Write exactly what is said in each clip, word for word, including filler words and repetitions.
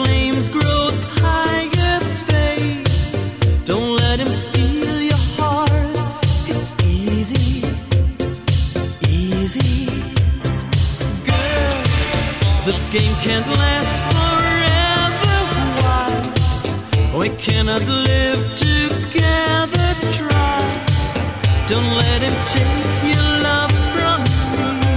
flames grows higher, babe. Don't let him steal your heart. It's easy, easy. Girl, this game can't last forever. Why? We cannot live together. Try. Don't let him take your love from me.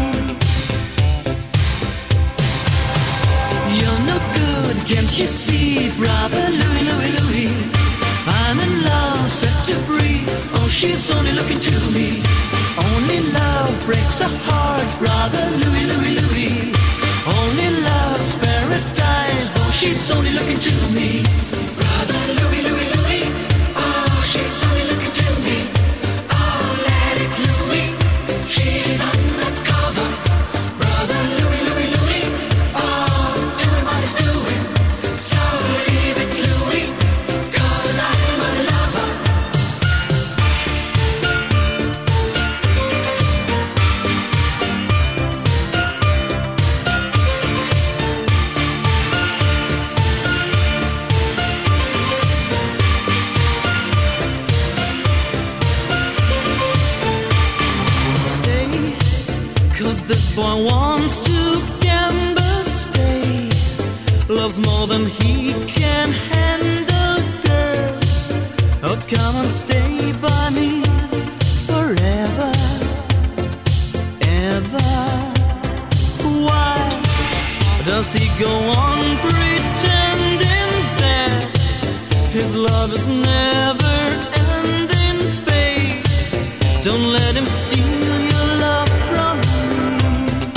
You're no good, can't you see, brother Louie, Louie, Louie? I'm in love, set to free. Oh, she's only looking to me. Only love breaks a heart, brother Louie, Louie, Louie. Only love's paradise. Oh, she's only looking to me. Brother Louie, Louie, Louie. Oh, she's only looking to me. Oh, let it Louie. She's undercover. Brother Louie, Louie, Louie. Oh, doing what he's doing. So leave it, Louie, 'cause I'm a lover. Stay, 'cause this boy wants to gamble. Stay, loves more than he can handle, girl. Oh, come and stay by me forever, ever. Why does he go on pretending that his love is never ending, babe? Don't let him steal your love from me.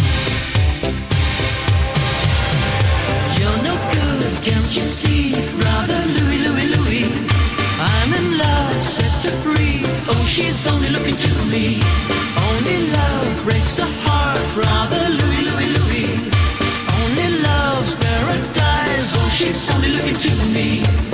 You're no good, can't you see, brother Louie, Louie, Louie? I'm in love, set to free. Oh, she's only looking to me. Only love breaks a heart, brother Louie, Louie, Louie. Only love's paradise. Oh, she's only looking to me.